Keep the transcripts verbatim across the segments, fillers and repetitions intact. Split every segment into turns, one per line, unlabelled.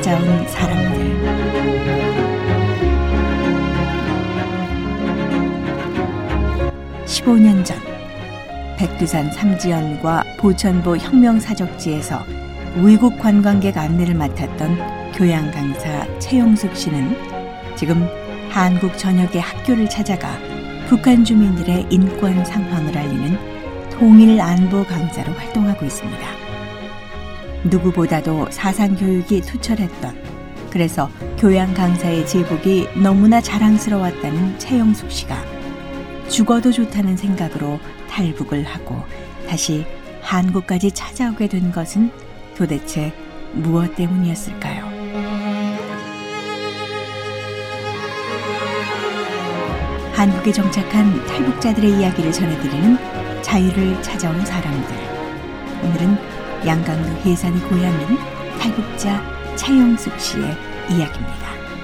찾아온 사람들. 십오 년 전 백두산 삼지연과 보천보 혁명사적지에서 외국 관광객 안내를 맡았던 교양 강사 최영숙 씨는 지금 한국 전역의 학교를 찾아가 북한 주민들의 인권 상황을 알리는 통일 안보 강사로 활동하고 있습니다. 누구보다도 사상교육이 투철했던, 그래서 교양 강사의 제복이 너무나 자랑스러웠다는 최영숙 씨가 죽어도 좋다는 생각으로 탈북을 하고 다시 한국까지 찾아오게 된 것은 도대체 무엇 때문이었을까요? 한국에 정착한 탈북자들의 이야기를 전해드리는 자유를 찾아온 사람들. 오늘은 양강도 해산이 고향인 탈북자 최영숙 씨의 이야기입니다.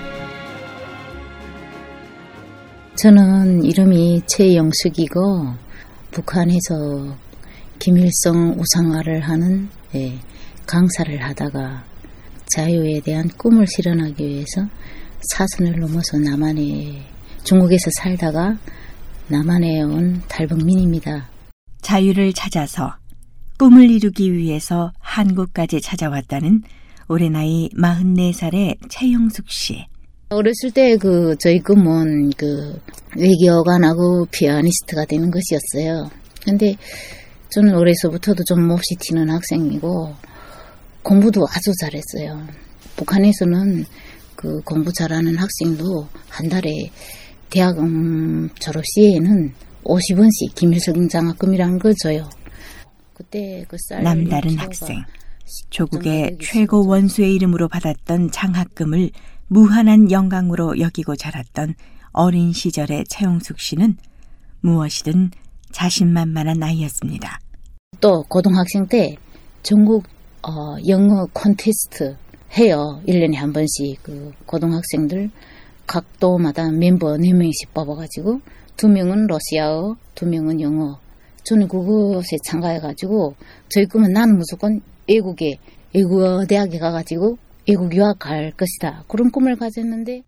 저는 이름이 최영숙이고 북한에서 김일성 우상화를 하는 예, 강사를 하다가 자유에 대한 꿈을 실현하기 위해서 사선을 넘어서 남한에 중국에서 살다가 남한에 온 탈북민입니다.
자유를 찾아서 꿈을 이루기 위해서 한국까지 찾아왔다는 올해 나이 마흔네 살의 최영숙 씨.
어렸을 때 그 저희 꿈은 그 외교관하고 피아니스트가 되는 것이었어요. 근데 저는 어려서부터도 좀 몹시 튀는 학생이고 공부도 아주 잘했어요. 북한에서는 그 공부 잘하는 학생도 한 달에 대학 음, 졸업 시에는 오십 원씩 김일성 장학금이라는 걸 줘요. 그때 그 쌀
남다른 학생, 조국의 최고 원수의 이름으로 받았던 장학금을 무한한 영광으로 여기고 자랐던 어린 시절의 최영숙 씨는 무엇이든 자신만만한 아이였습니다.
또 고등학생 때 전국 어, 영어 콘테스트 해요. 일 년에 한 번씩 그 고등학생들 각 도마다 멤버 네 명씩 뽑아가지고 두 명은 러시아어, 두 명은 영어. 저는 그것에 참가해가지고 저희 꿈은 나는 무조건 외국에 외국어 대학에 가가지고 외국 유학 갈 것이다. 그런 꿈을 가졌는데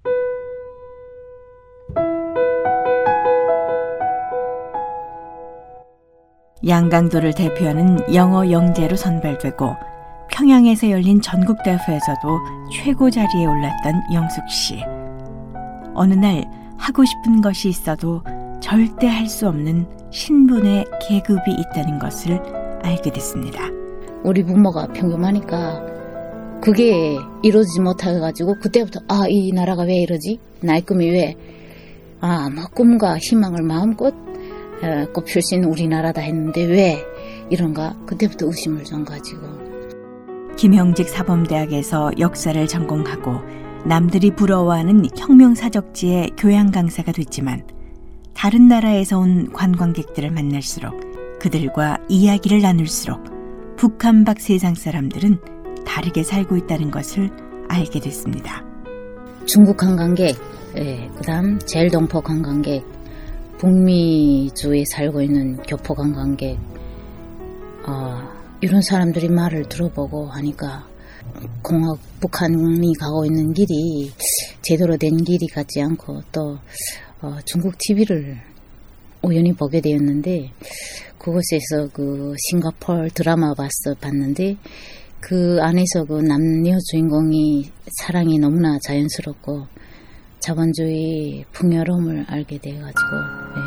양강도를 대표하는 영어 영재로 선발되고 평양에서 열린 전국대회에서도 최고 자리에 올랐던 영숙 씨. 어느 날 하고 싶은 것이 있어도 절대 할 수 없는 신분의 계급이 있다는 것을 알게 됐습니다.
우리 부모가 평범하니까 그게 이루어지지 못해가지고 그때부터 아, 이 나라가 왜 이러지? 나의 꿈이 왜? 아, 뭐 꿈과 희망을 마음껏 어, 꽃필 수 있는 우리나라다 했는데 왜 이런가? 그때부터 의심을 좀 가지고.
김형직 사범대학에서 역사를 전공하고 남들이 부러워하는 혁명사적지의 교양 강사가 됐지만 다른 나라에서 온 관광객들을 만날수록 그들과 이야기를 나눌수록 북한 밖 세상 사람들은 다르게 살고 있다는 것을 알게 됐습니다.
중국 관광객, 예, 그 다음 제일동포 관광객, 북미주에 살고 있는 교포 관광객, 어, 이런 사람들이 말을 들어보고 하니까 공학 북한이 가고 있는 길이 제대로 된 길이 같지 않고 또 어, 중국 티비를 우연히 보게 되었는데 그곳에서 그 싱가포르 드라마 봤어 봤는데 그 안에서 그 남녀 주인공이 사랑이 너무나 자연스럽고 자본주의 풍요로움을 알게 돼가지고 예.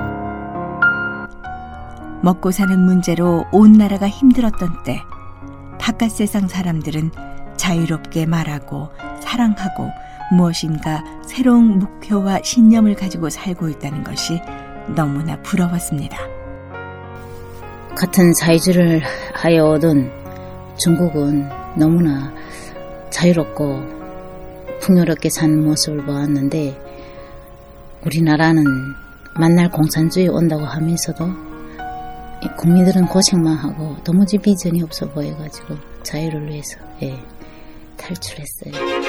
먹고 사는 문제로 온 나라가 힘들었던 때 바깥 세상 사람들은 자유롭게 말하고 사랑하고 무엇인가 새로운 목표와 신념을 가지고 살고 있다는 것이 너무나 부러웠습니다.
같은 사회주의를 하여 오던 중국은 너무나 자유롭고 풍요롭게 사는 모습을 보았는데 우리나라는 만날 공산주의 온다고 하면서도 국민들은 고생만 하고 도무지 비전이 없어 보여가지고 자유를 위해서 예, 탈출했어요.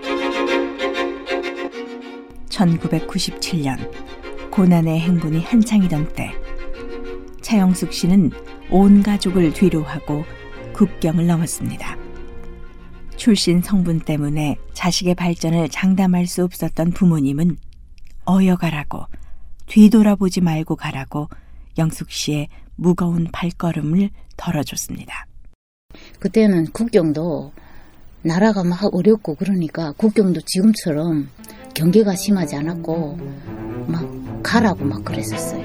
천구백구십칠 년 고난의 행군이 한창이던 때 최영숙 씨는 온 가족을 뒤로하고 국경을 넘었습니다. 출신 성분 때문에 자식의 발전을 장담할 수 없었던 부모님은 어여가라고, 뒤돌아보지 말고 가라고 영숙 씨의 무거운 발걸음을 덜어줬습니다.
그때는 국경도 나라가 막 어렵고 그러니까 국경도 지금처럼 경계가 심하지 않았고 막 가라고 막 그랬었어요.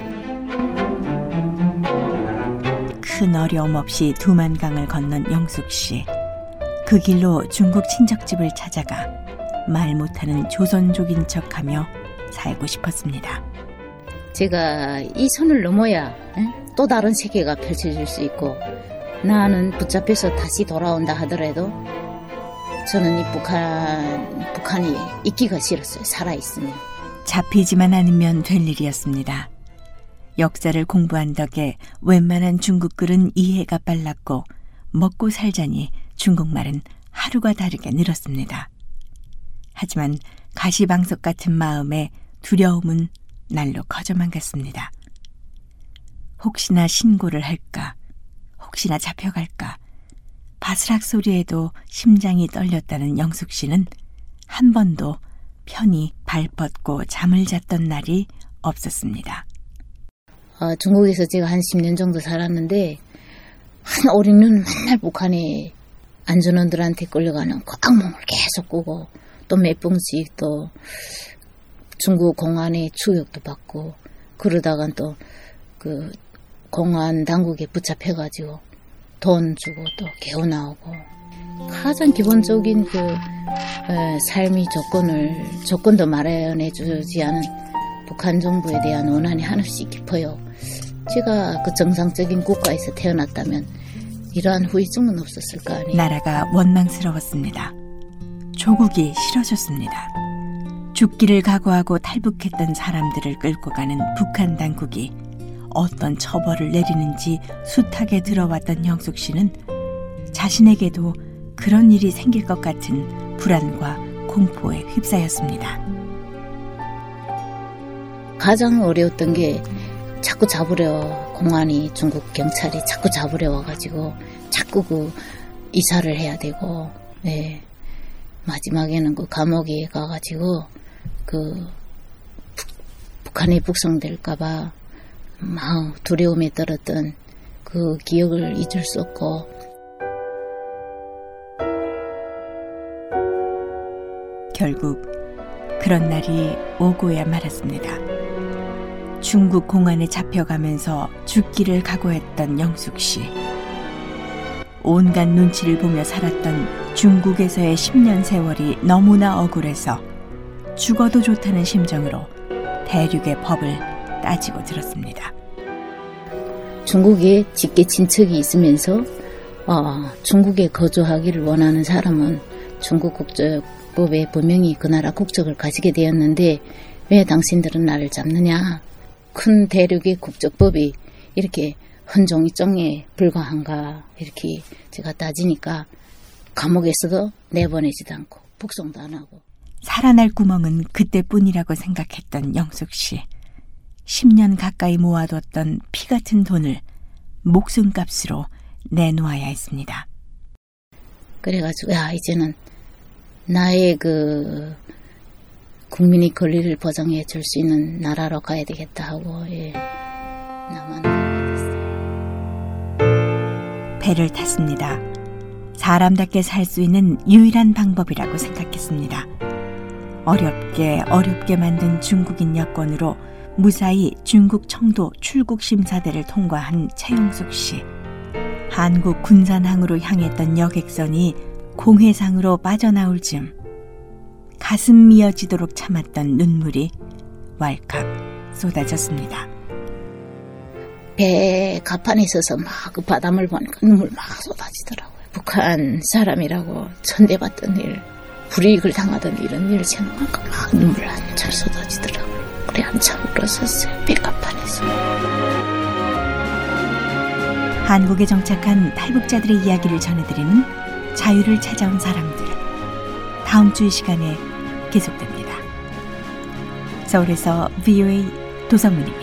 큰 어려움 없이 두만강을 건넌 영숙 씨. 그 길로 중국 친척집을 찾아가 말 못하는 조선족인 척하며 살고 싶었습니다.
제가 이 선을 넘어야 에? 또 다른 세계가 펼쳐질 수 있고, 나는 붙잡혀서 다시 돌아온다 하더라도 저는 이 북한, 북한이 있기가 싫었어요. 살아있으면.
잡히지만 않으면 될 일이었습니다. 역사를 공부한 덕에 웬만한 중국글은 이해가 빨랐고 먹고 살자니 중국말은 하루가 다르게 늘었습니다. 하지만 가시방석 같은 마음에 두려움은 날로 커져만 갔습니다. 혹시나 신고를 할까, 혹시나 잡혀갈까, 바스락 소리에도 심장이 떨렸다는 영숙 씨는 한 번도 편히 발 뻗고 잠을 잤던 날이 없었습니다.
어, 중국에서 제가 한 십 년 정도 살았는데 한 오륙년 맨날 북한에 안전원들한테 끌려가는 그 악몽을 계속 꾸고, 또 몇 번씩 또 중국 공안의 추격도 받고, 그러다가 또 그 공안 당국에 붙잡혀가지고 돈 주고 또 개워 나오고, 가장 기본적인 그 에, 삶의 조건을 조건도 마련해 주지 않은 북한 정부에 대한 원한이 한없이 깊어요. 제가 그 정상적인 국가에서 태어났다면 이러한 후유증은 없었을 거 아니에요.
나라가 원망스러웠습니다. 조국이 싫어졌습니다. 죽기를 각오하고 탈북했던 사람들을 끌고 가는 북한 당국이 어떤 처벌을 내리는지 숱하게 들어왔던 영숙 씨는 자신에게도 그런 일이 생길 것 같은 불안과 공포에 휩싸였습니다.
가장 어려웠던 게 자꾸 잡으려, 공안이, 중국 경찰이 자꾸 잡으려 와가지고 자꾸 그 이사를 해야 되고, 네. 마지막에는 그 감옥에 가가지고 그 북, 북한이 북송될까봐 막 두려움에 떨었던 그 기억을 잊을 수 없고,
결국 그런 날이 오고야 말았습니다. 중국 공안에 잡혀가면서 죽기를 각오했던 영숙 씨. 온갖 눈치를 보며 살았던 중국에서의 십 년 세월이 너무나 억울해서 죽어도 좋다는 심정으로 대륙의 법을 따지고 들었습니다.
중국에 직계 친척이 있으면서 어, 중국에 거주하기를 원하는 사람은 중국 국적법에 분명히 그 나라 국적을 가지게 되었는데 왜 당신들은 나를 잡느냐? 큰 대륙의 국적법이 이렇게 헌종이정에 불과한가, 이렇게 제가 따지니까 감옥에서도 내보내지도 않고 북송도 안 하고.
살아날 구멍은 그때뿐이라고 생각했던 영숙 씨. 십 년 가까이 모아뒀던 피 같은 돈을 목숨값으로 내놓아야 했습니다.
그래가지고 야, 이제는 나의 그 국민의 권리를 보장해 줄 수 있는 나라로 가야 되겠다 하고, 예, 나만 가게 됐어요.
배를 탔습니다. 사람답게 살 수 있는 유일한 방법이라고 생각했습니다. 어렵게 어렵게 만든 중국인 여권으로 무사히 중국 청도 출국 심사대를 통과한 최영숙 씨. 한국 군산항으로 향했던 여객선이 공해상으로 빠져나올 즈음 가슴 미어지도록 참았던 눈물이 왈칵 쏟아졌습니다.
배 갑판에 서서 막 그 바닷물 보니까 눈물 막 쏟아지더라고요. 북한 사람이라고 천대받던 일, 불이익을 당하던 이런 일을 생각하니까 막 눈물 한참 쏟아지더라고요. 그래 한참 울었었어요. 배 갑판에서.
한국에 정착한 탈북자들의 이야기를 전해드리는 자유를 찾아온 사람들. 다음 주 이 시간에 계속됩니다. 서울에서 브이오에이 도성문입니다.